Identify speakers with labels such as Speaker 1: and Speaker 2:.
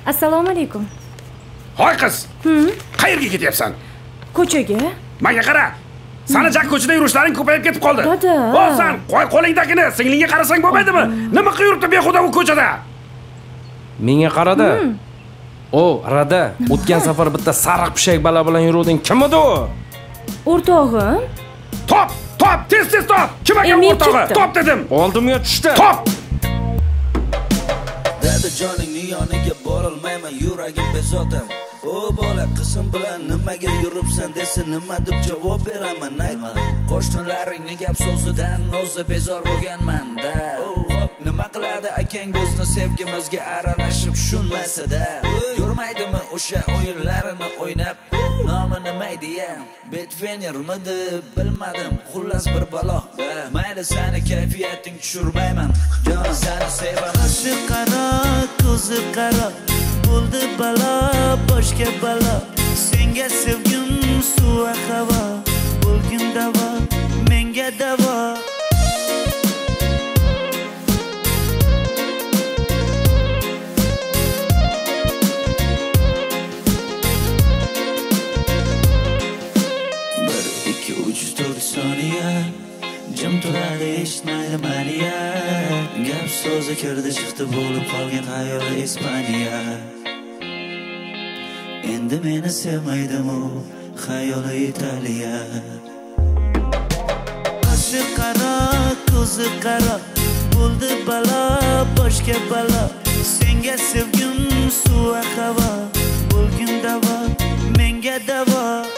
Speaker 1: Assalomu alaykum.
Speaker 2: Hoy qiz. Qayerga ketyapsan?
Speaker 1: Ko'chaga.
Speaker 2: Menga qara. Sani jak ko'chada yurishlaring ko'payib ketib qoldi. Bo'lsan, qo'y qo'lingdagini singlingga qarasang bo'lmaydimi? Nima qilib yuribdi behuda u ko'chada?
Speaker 3: Menga qarada. O, Rada, o'tgan safar bitta sariq pishak bala bilan yuruvding. Kim edi u?
Speaker 1: O'rtog'im.
Speaker 2: Top, tez top. Kim ekan o'rtog'i? Top dedim.
Speaker 3: Oldimga tushdi.
Speaker 2: Top.
Speaker 4: Dada joningni yoniga borolmayman, yuragim bezovta. O bola qizim bilan nimaga yuribsan desa nima deb javob beraman aytma. Qo'shnilaringni gap so'zidan o'zi bezor bo'lganman-da. Nima qiladi akang bizni sevgimizga aralashib tushunmasa-da. Yurmaydimi o'sha o'yinlarini o'ynab? Nomi nima deya? Betvenermidi bilmadim, xullas bir balo. Mayli seni kayfiyating tushirmayman, jon seni sevaman. Qashi qaro, ko'zi qaro, bo'ldi balo, boshga balo. Senga sevgim suv va havo, bo'lgin davo, menga davo. Jim turadi eshitmaydi maniya. Gap so'zi kirdi chiqdi bo'lib qolgan xayoli Ispaniya. Endi meni sevmaydimi u xayoli Italiya. Qashi qaro, ko'zi qaro, bo'ldi balo, boshga balo. Senga sevgim suv va havo, bo'lgin davo, menga davo.